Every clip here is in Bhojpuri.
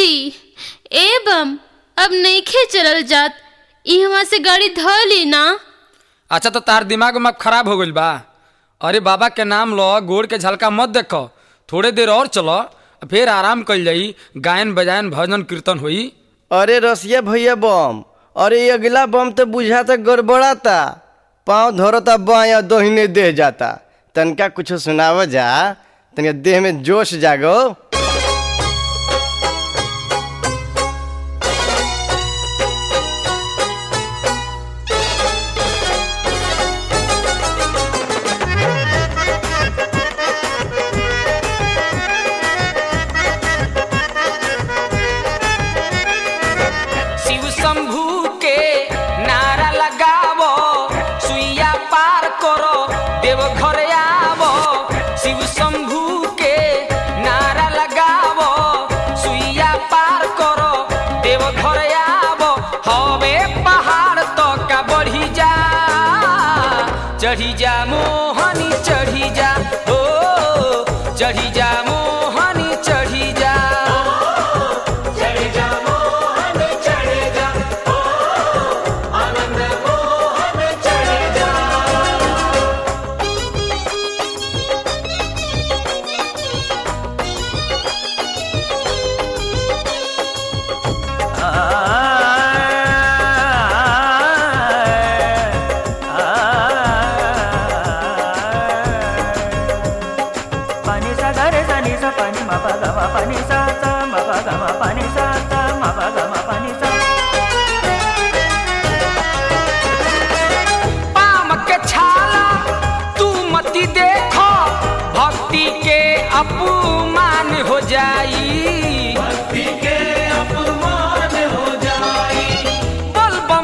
जी एवं अब नईखे चलल जात, इहवा से गाड़ी ध ली ना। अच्छा तो तार दिमाग में खराब हो गइल बा। अरे बाबा के नाम लो, गोड़ के झलका मत देखो, थोड़े देर और चलो, फिर आराम कल जाई, गायन बजायन भजन कीर्तन होई। अरे रसिया भैया बम, अरे अगला बम तो बुझाता गड़बड़ाता, पाँव धरता बाया दहिने देह जाता। तनका कुछ सुनाव जा, तनका देह में जोश जागो। चढ़ी जा मोहनी चढ़ी जा, ओ चढ़ी जा मोहनी चढ़ी जा, चढ़ी जा मोहनी चढ़ी जा, ओ आनंद मोहन चढ़ी जा। पाम के छाला तू मती देखो, भक्ति के अपमान हो जाई, भक्ति के अपमान हो जाई। बोल बम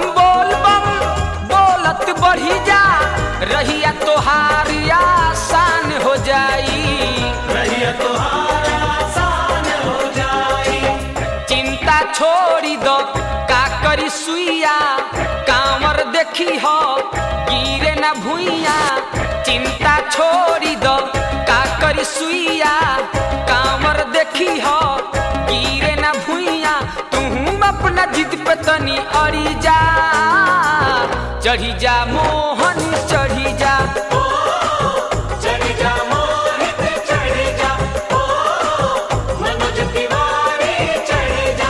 बोलत बढ़ी जा, रहिया तोहार आसान हो जाई, रहिया तोहार आसान हो जाई। चिंता छोड़ी दो का करी सुइया, कांवर देखी हो गिरे न भुइया। चिंता छोड़ी दो का करी सुइया, कांवर देखी हो गिरे न भुइया। तू अपना जिद पे तनी अड़ी जा, चढ़ी जा मोहन चढ़ी जा, ओ चढ़ी जा मोहित चढ़ी जा, ओ मनोज तिवारी चढ़ी जा।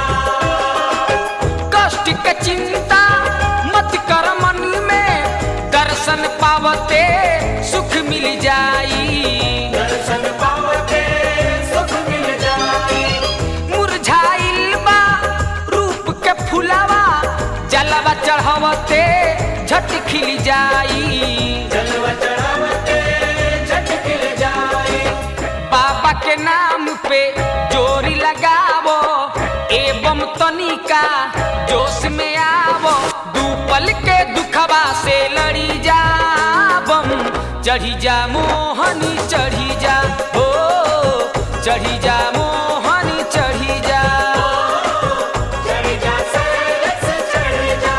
कष्ट के चिंता मत कर मन में, दर्शन पावते सुख मिल जाई, दर्शन पावते सुख मिल जाई। मुरझाइल बा रूप के फुलावा, जलवा चढ़ावते झट खिल जाई, जलवा चढ़ावते झट खिल जाई। बाबा के नाम पे जोरी लगावो, एवं तनिका जोश में आवो, दू पल के दुखवा से लड़ी जा बम। चढ़ी जा मोहनी चढ़ी जा, ओ चढ़ी जा मोहनी चढ़ी जा, चढ़ी जा सैलस चढ़ी जा।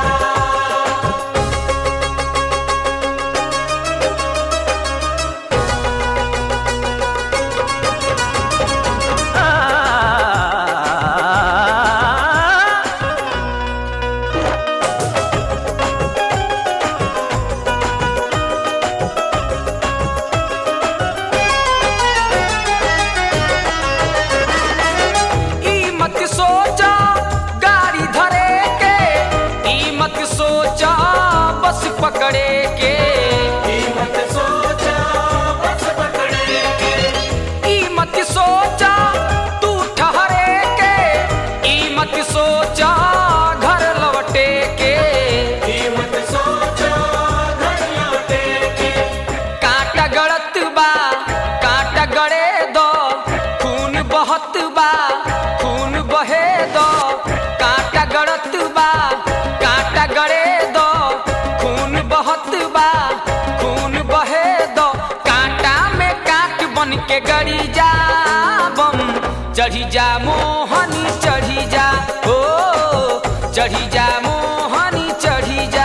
ई मत सोचा गाड़ी धरे के, ई मत सोचा बस पकड़े के, मत सोचा बस पकड़े के। ई मत सोचा तू ठहरे के, ई मत सोचा घर लौटे के, मत सोचा घर लौटे के। कांटा गड़त बा कांटा गड़े दो, खून बहत बा खून बहे दो। कांटा गड़त बा कांटा गड़े दो, खून बहत बा खून बहे दो। कांटा में कांट बन के गड़ी जा बम, चढ़ी जा मोहनी चढ़ी जा, ओ चढ़ी जा मोहनी चढ़ी जा,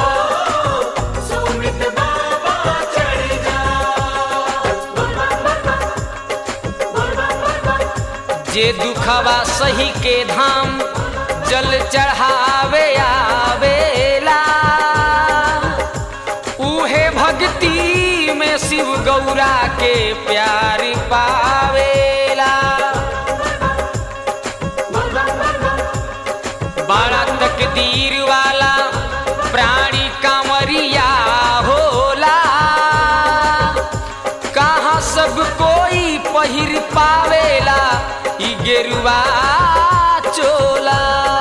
सुमित बाबा चढ़ी जा। बोल बम बम बम, बोल बम बम बम, जे दुखवा सही के धाम जल चढ़ावे आवेला उहे भक्ति में शिव गौरा के प्यार पावेला। बड़ा तकदीर वाला प्राणी कांवरिया होला कहाँ सब कोई पहिर पावेला ई गेरुआ चोला।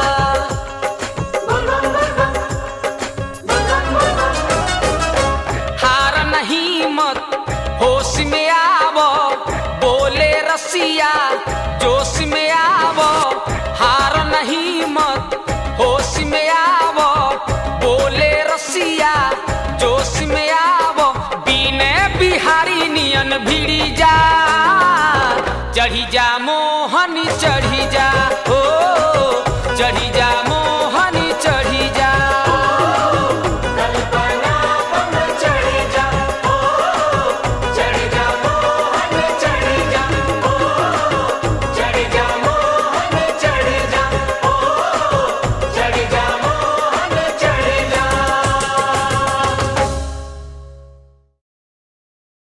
हार नहीं मत होश में आवो बोले रसिया जोश में आवो हार नहीं मत होश में आवो बोले रसिया जोश में आवो बीने बिहारी नियन भिड़ी जा चढ़ी जा मोहन चढ़ी जा हो चढ़ी जा